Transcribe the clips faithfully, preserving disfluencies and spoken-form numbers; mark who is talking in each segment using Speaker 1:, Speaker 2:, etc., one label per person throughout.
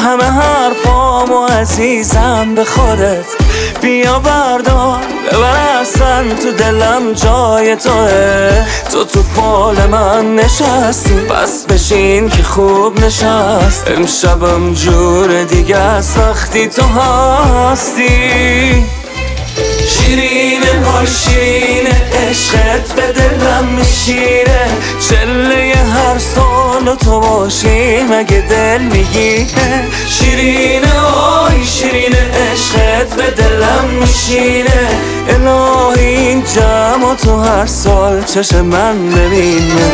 Speaker 1: همه حرفامو عزیزم به خودت بیا بردار ببر اصلا تو دلم جای توه. تو تو فال من نشستی پس بشین که خوب نشست. امشبم جور دیگه از وقتی تو هستی. شیرینه های شیرینه عشقت به دلم میشینه. چله هر سال تو باشی مگه دل میگیره. شیرینه های شیرینه عشقت به دلم میشینه. الهی این جمع تو هر سال چشم من ببینه.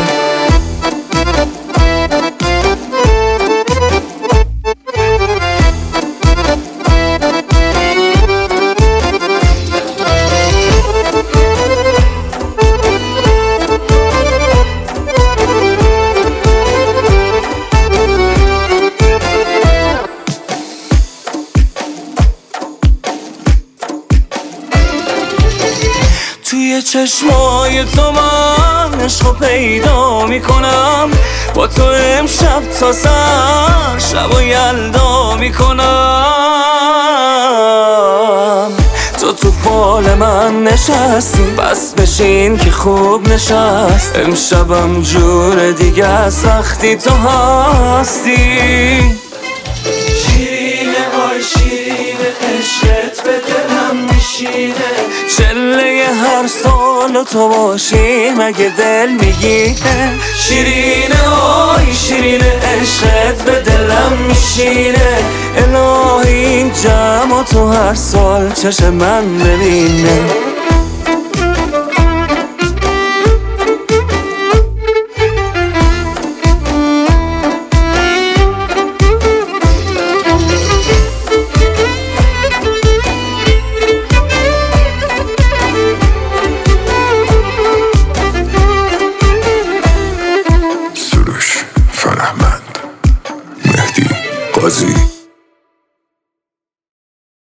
Speaker 1: توی چشمای تو من عشقو پیدا میکنم. با تو امشب تا سر شب و یلدا میکنم. تو تو فال من نشستی پس بشین که خوب نشست. امشبم جور دیگه از وقتی تو هستی. شیرینه های شیرینه عشقت به دلم میشینه. چله هر سال تو باشی مگه دل میگیره. شیرینه های شیرینه عشقت به دلم میشینه. الهی این جمع تو هر سال چشم من ببینه.
Speaker 2: قاضی